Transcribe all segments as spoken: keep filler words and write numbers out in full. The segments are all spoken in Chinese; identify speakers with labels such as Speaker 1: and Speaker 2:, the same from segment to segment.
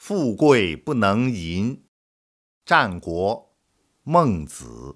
Speaker 1: 富贵不能淫。战国，孟子。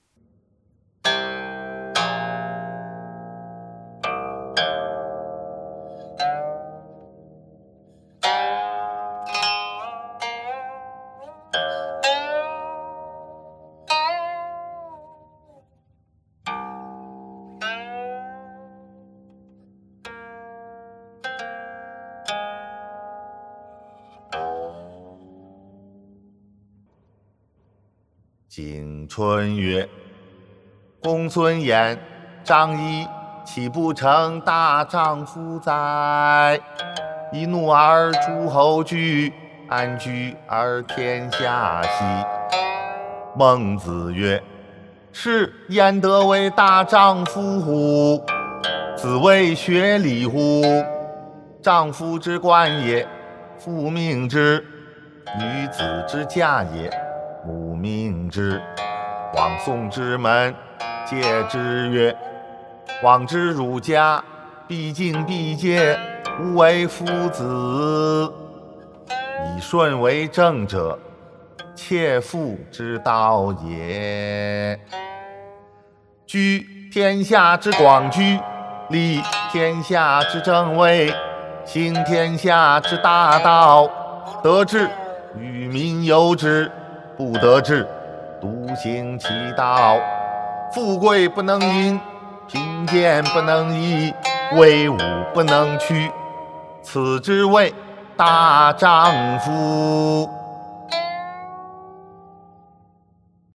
Speaker 1: 景春曰：公孙衍、张仪，岂不成大丈夫哉？一怒而诸侯惧，安居而天下息。孟子曰：是焉得为大丈夫乎？子谓学礼乎？丈夫之冠也，父命之；与子之嫁也，母命之。往宋之门，戒之曰：往之儒家，必敬必戒，无为夫子。以顺为正者，切腹之道也。居天下之广居，立天下之正位，行天下之大道。得志，与民由之；不得志，独行其道。富贵不能淫，贫贱不能移，威武不能屈，此之谓大丈夫。